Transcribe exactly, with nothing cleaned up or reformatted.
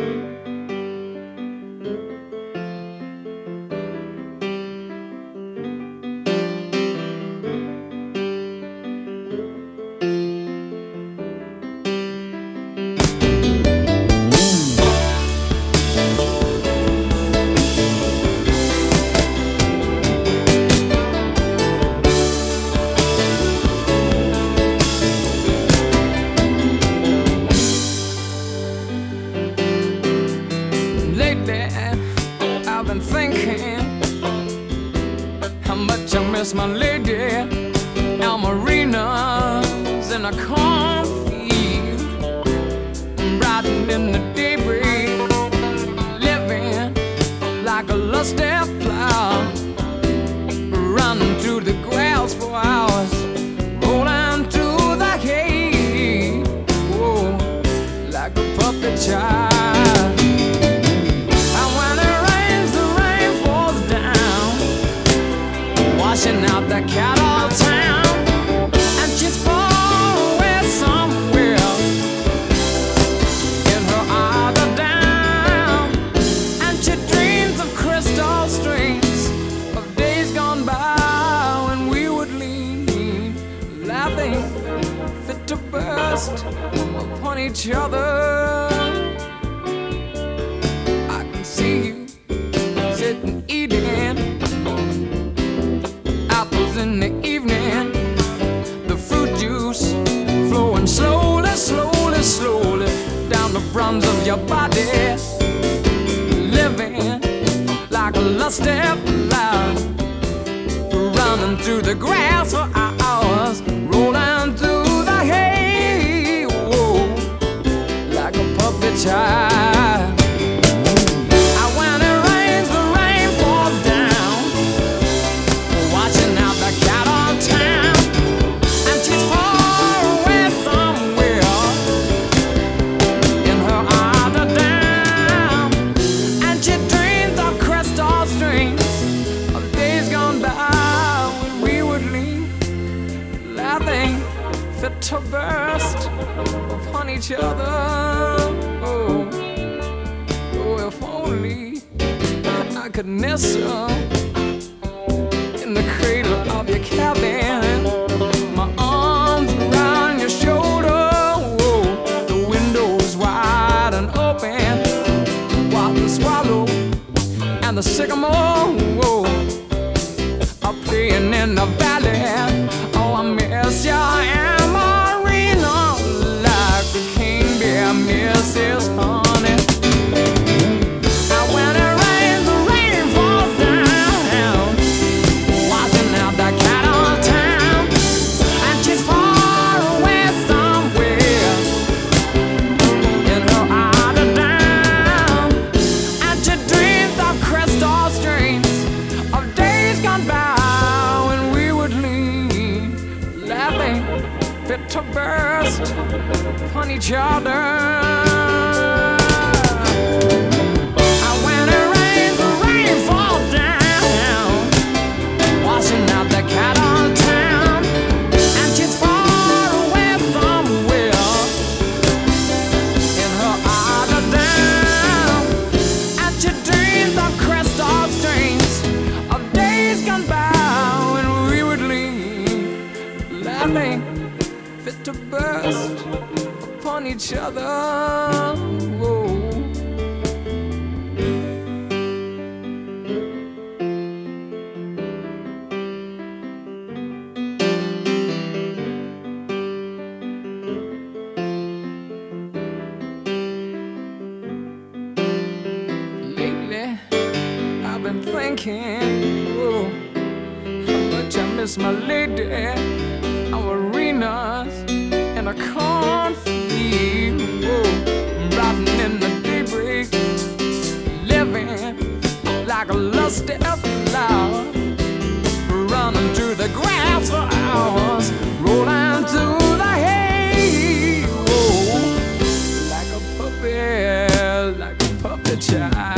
I've been thinking how much I miss my lady. Our marinas in a cornfield, riding in the daybreak, living like a lusty plow, running through the grass for hours, rolling through the hay, oh, like a puppet child. Washing out the cattle town, and she's far away somewhere in her other down, and she dreams of crystal strings of days gone by when we would lean, laughing, fit to burst upon each other. I can see you sitting eating in the evening, the fruit juice flowing slowly, slowly, slowly down the fronts of your body, living like a lusty flower, running through the grass for hours, rolling through the hay, whoa, like a puppet child. Fit to burst upon each other. Oh, oh, if only I could nestle in the cradle of your cabin, my arms around your shoulder. Oh, the windows wide and open, while the swallow and the sycamore, oh, are playing in the valley. Oh, I miss you. Missus Honey, and when it rains, the rain falls down, washing out the cattle town, and she's far away somewhere in her other down, and she dreams of crystal strings of days gone by when we would lean, laughing, fit to burst upon each other. And when it rains, the rain falls down, washing out the cattle town, and she's far away somewhere in her other down, and she dreams of crystal strings of days gone by when we would lean, laughing, fit to burst upon each other. Whoa. Lately, I've been thinking, whoa, how much I miss my lady, our arenas in a cornfield, whoa, riding in the daybreak, living like a lusty flower, running through the grass for hours, rolling through the hay, whoa, like a puppet, like a puppet child.